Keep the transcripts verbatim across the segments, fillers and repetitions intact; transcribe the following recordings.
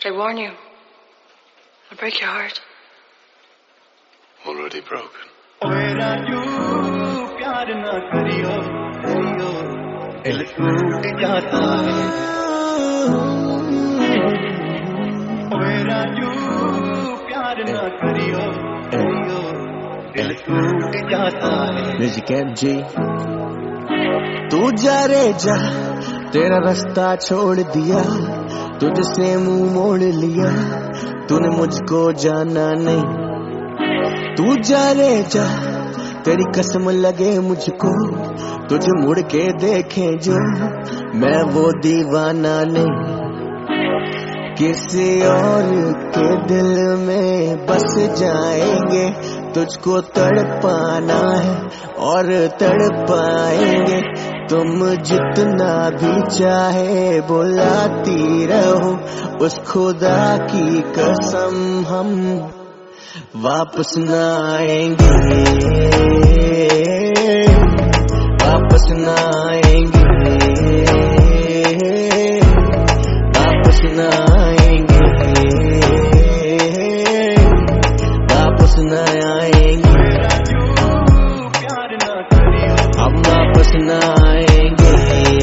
But I warn you, I'll break your heart. Already broken. प्यार ना करियो करियो दिल टूट जाता है ओए राजू प्यार ना करियो करियो दिल टूट जाता है म्यूजिक एम जी तू जा रे जा तेरा रास्ता छोड़ दिया तुझसे मुंह मोड़ लिया तूने मुझको जाना नहीं तू जा रे जा तेरी कसम लगे मुझको तुझे मुड़ के देखे जो मैं वो दीवाना नहीं किसी और के दिल में बस जाएंगे तुझको तड़पाना है और तड़पाएंगे तुम जितना भी चाहे बुलाती रहो उस खुदा की कसम हम वापस न आएंगे वापस न आएंगे वापस न आएंगे वापस न आएंगे हम वापस न आएंगे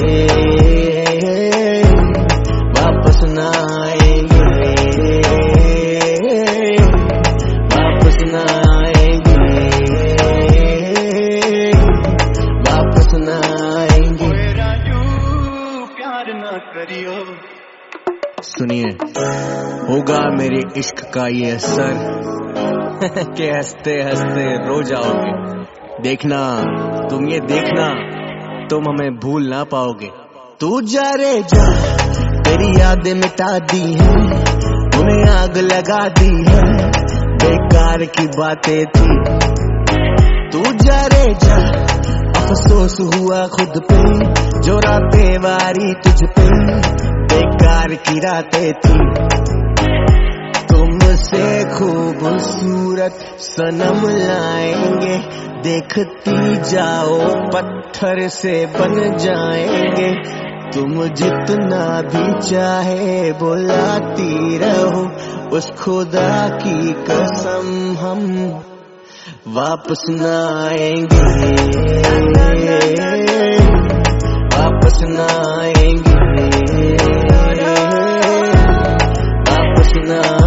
वापस न आएंगे सुनिए होगा मेरे इश्क का ये असर के हंसते हंसते रो जाओगे देखना तुम ये देखना तुम हमें भूल ना पाओगे तू जा रे जा तेरी यादें मिटा दी है उन्हें आग लगा दी है बेकार की बातें थी तू जा रे जा अफसोस हुआ खुद पे जो रातें वारी तुझ पे बेकार की रातें थी तुमसे खूबसूरत सनम लाएंगे देखती जाओ पत्थर से बन जाएंगे तुम जितना भी चाहे बुलाती रहो उस खुदा की कसम हम वापस न आएंगे वापस न आएंगे वापस न